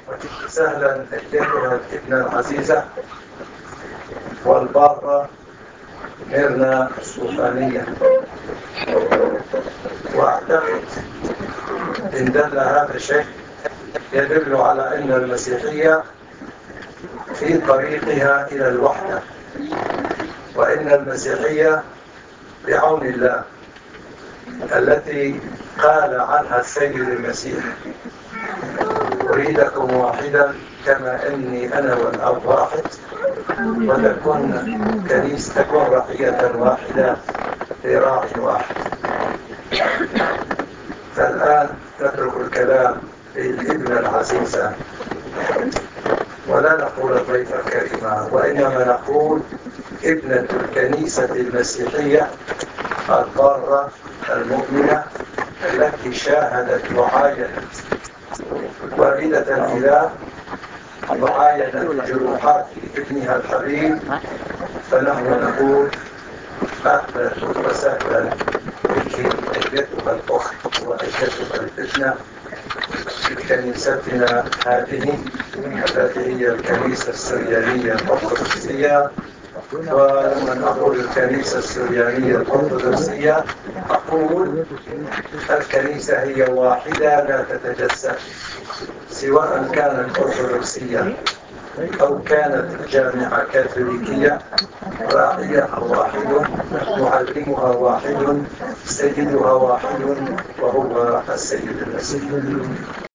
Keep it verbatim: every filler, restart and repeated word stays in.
سهلا أيتها الابنة العزيزة والبارة ميرنا السلطانية. وأعتقد إن دل هذا الشيء يدل على أن المسيحية في طريقها إلى الوحدة، وإن المسيحية بعون الله التي قال عنها السيد المسيح: أريدكم واحدا كما أني أنا والأب واحد، وتكون كنيسة تكون رعية واحدة لراع واحد. فالآن نترك الكلام للابنة العزيزة، ولا نقول الضيفة الكريمة، وإنما نقول ابنة الكنيسة المسيحية البارة المؤمنة التي شاهدت وعاينت والدة الإله وعاينت جروحات ابنها الحبيب. فنحن نقول أهلا وسهلا بك أيتها الأخت وأيتها الابنة في كنيستنا هذه التي هي الكنيسة السريانية الأرثوذكسية. ولما أقول الكنيسة السريانية الأرثوذكسية أقول الكنيسة هي واحدة لا تتجسد، سواء كانت أرثوذكسية أو كانت جامعة كاثوليكية. راعيها واحد، معلمها واحد، سيدها واحد، وهو السيد المسيح.